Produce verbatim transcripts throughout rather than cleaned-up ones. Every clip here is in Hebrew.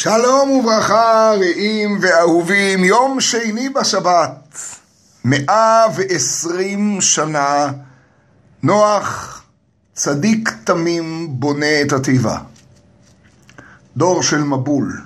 שלום וברכה רעים ואהובים, יום שני בשבת, מאה ועשרים שנה, נוח צדיק תמים בונה את התיבה, דור של מבול.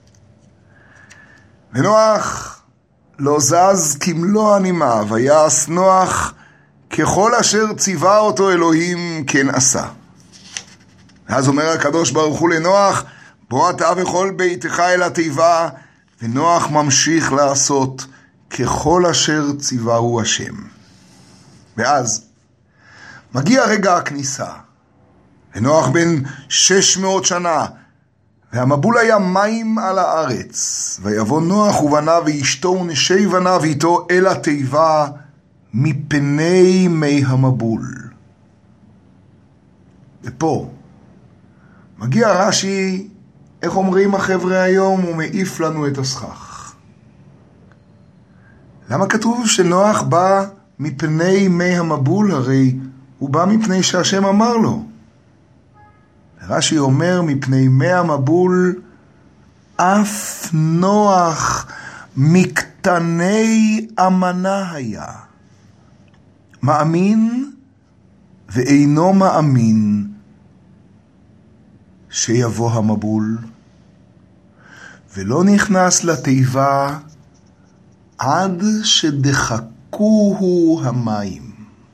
ונוח לא זז כמלוא הנימה, ויעש נוח ככל אשר ציווה אותו אלוהים כן עשה. אז אומר הקדוש ברוך הוא לנוח, בוא אתה וכל ביתך אל התיבה, ונוח ממשיך לעשות ככל אשר ציווהו השם. ואז מגיע רגע הכניסה, ונוח בן שש מאות שנה, והמבול היה מים על הארץ, ויבוא נוח ובניו ואשתו ונשי בניו איתו אל התיבה מפני מי המבול. ופה מגיע רש"י, איך אומרים החבר'ה היום, הוא מעיף לנו את הסכך. למה כתוב שנוח בא מפני מי המבול? הרי הוא בא מפני שהשם אמר לו. רש"י אומר, מפני מי המבול אף נוח מקטני אמנה היה. מאמין ואינו מאמין שיבוא המבול, ולא נכנס לתיבה עד שדחקוהו המים.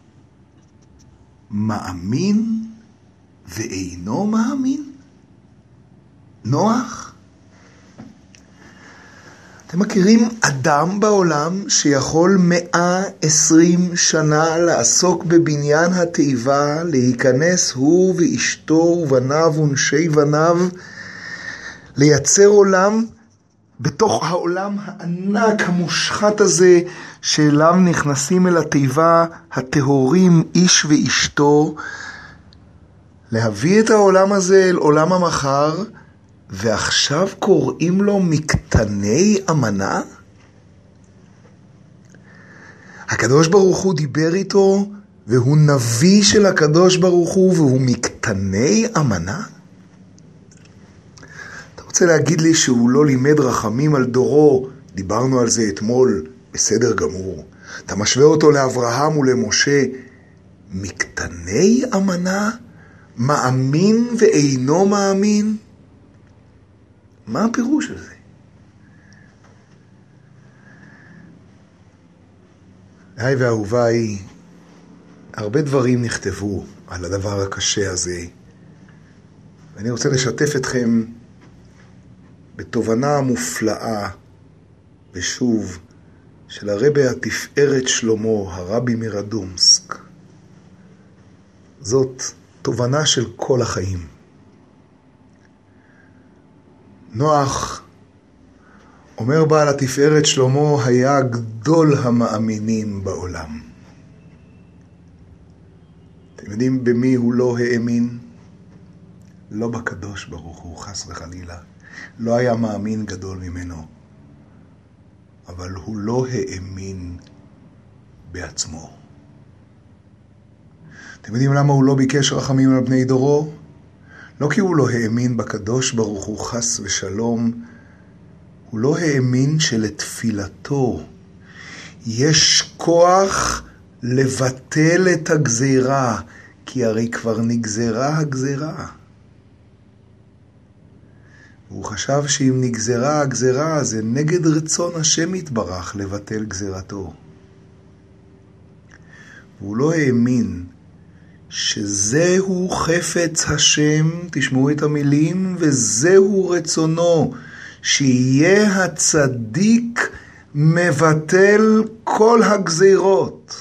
מאמין ואינו מאמין? נוח? אתם מכירים אדם בעולם שיכול מאה עשרים שנה לעסוק בבניין התיבה, להיכנס הוא ואשתו ובניו ונשי בניו, לייצר עולם בתוך העולם הענק המושחת הזה, שאליו נכנסים אל התיבה הטהורים איש ואשתו, להביא את העולם הזה אל עולם המחר, ועכשיו קוראים לו מקטני אמנה? הקדוש ברוך הוא דיבר איתו, והוא נביא של הקדוש ברוך הוא, והוא מקטני אמנה? אתה רוצה להגיד לי שהוא לא לימד רחמים על דורו? דיברנו על זה אתמול, בסדר גמור. אתה משווה אותו לאברהם ולמשה, מקטני אמנה? מאמין ואינו מאמין? מה הפירוש הזה? היי ואהוביי, הרבה דברים נכתבו על הדבר הקשה הזה, ואני רוצה לשתף אתכם בתובנה מופלאה, ושוב, של הרבי התפארת שלמה, הרבי מרדומסק. זאת תובנה של כל החיים. נוח, אומר בעל התפארת שלמה, היה גדול המאמינים בעולם. אתם יודעים במי הוא לא האמין? לא בקדוש ברוך הוא, חס וחלילה. לא היה מאמין גדול ממנו. אבל הוא לא האמין בעצמו. אתם יודעים למה הוא לא ביקש רחמים על בני דורו? לא כי הוא לא האמין בקדוש ברוך הוא חס ושלום, הוא לא האמין שלתפילתו יש כוח לבטל את הגזירה, כי הרי כבר נגזרה הגזירה. הוא חשב שאם נגזרה הגזירה, זה נגד רצון השם יתברך לבטל גזירתו. והוא לא האמין שזהו חפץ השם, תשמעו את המילים, וזהו רצונו, שיהיה הצדיק מבטל כל הגזירות.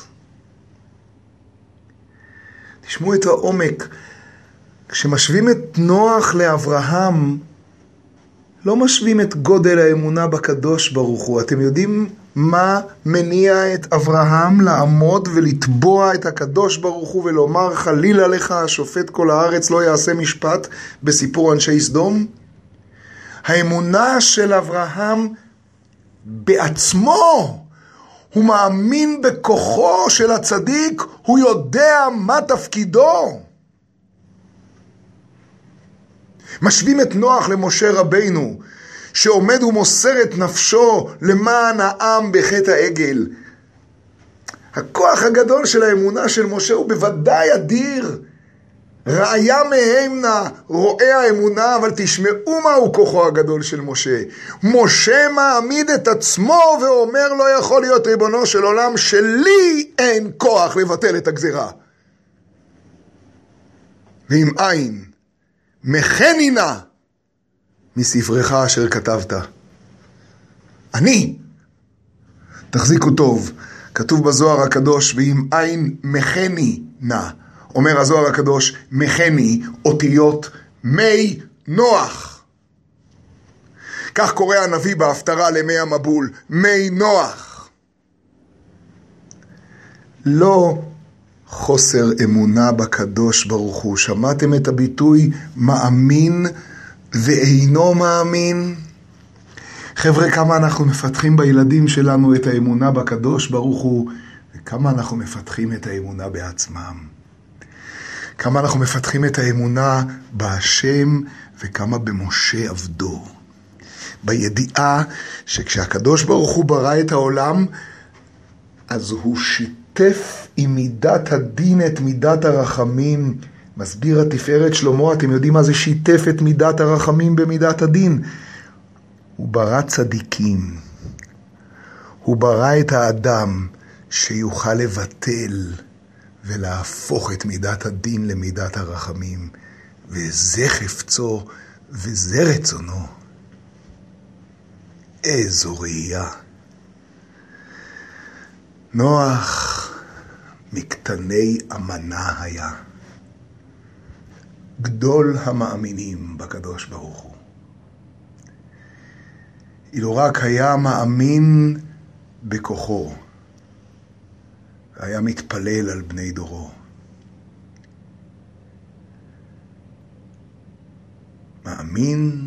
תשמעו את העומק. כשמשווים את נוח לאברהם, לא משווים את גודל האמונה בקדוש ברוך הוא. אתם יודעים מה מניע את אברהם לעמוד ולטבוע את הקדוש ברוך הוא ולומר חלילה לך השופט כל הארץ לא יעשה משפט בסיפור אנשי סדום? האמונה של אברהם בעצמו, הוא מאמין בכוחו של הצדיק, הוא יודע מה תפקידו. משווים את נוח למשה רבינו, שעומד ומוסר את נפשו למען העם בחטא העגל. הכוח הגדול של האמונה של משה הוא בוודאי אדיר. ראיה מהם נא רואי האמונה, אבל תשמעו מהו כוחו הגדול של משה. משה מעמיד את עצמו ואומר, לא יכול להיות ריבונו של עולם שלי אין כוח לבטל את הגזירה. ואם אין, מחני נא מספרך אשר כתבת. אני, תחזיקו טוב, כתוב בזוהר הקדוש, ואם אין מחני נא. אומר הזוהר הקדוש, מחני אותיות מי נוח. כך קורא הנביא בהפטרה למי המבול, מי נוח. לא חוסר אמונה בקדוש ברוך הוא. שמעתם את הביטוי מאמין ואינו מאמין? חבר'ה, כמה אנחנו מפתחים בילדים שלנו את האמונה בקדוש ברוך הוא, וכמה אנחנו מפתחים את האמונה בעצמם. כמה אנחנו מפתחים את האמונה בהשם וכמה במשה עבדו. בידיעה שכשהקדוש ברוך הוא ברא את העולם, אז הוא שיתף עם מידת הדין את מידת הרחמים. מסביר התפארת שלמה, אתם יודעים מה זה שיתף את מידת הרחמים במידת הדין? הוא ברא צדיקים. הוא ברא את האדם שיוכל לבטל ולהפוך את מידת הדין למידת הרחמים. וזה חפצו וזה רצונו. איזו ראייה. נוח מקטני אמנה היה. גדול המאמינים בקדוש ברוך הוא. אילו רק היה מאמין בכוחו, היה מתפלל על בני דורו. מאמין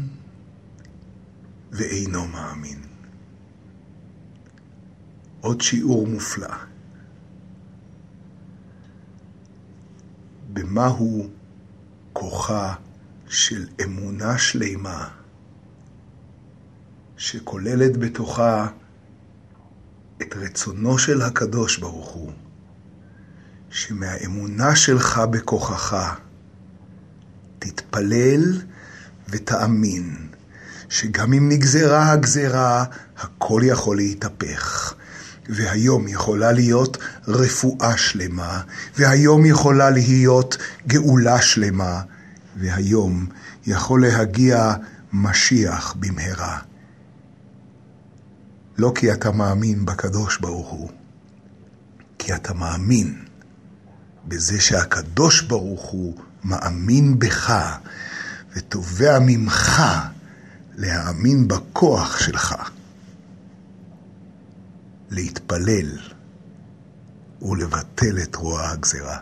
ואינו מאמין. עוד שיעור מופלא. במהו כוחה של אמונה שלמה, שכוללת בתוכה את רצונו של הקדוש ברוך הוא, שמהאמונה שלך בכוחך תתפלל ותאמין שגם אם נגזרה הגזרה, הכל יכול להתהפך. והיום יכולה להיות רפואה שלמה, והיום יכולה להיות גאולה שלמה, והיום יכול להגיע משיח במהרה. לא כי אתה מאמין בקדוש ברוך הוא, כי אתה מאמין בזה שהקדוש ברוך הוא מאמין בך, ותובע ממך להאמין בכוח שלך, להתפלל ולבטל את רוע הגזרה.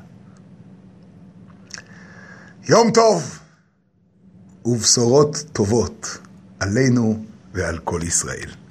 יום טוב ובשורות טובות עלינו ועל כל ישראל.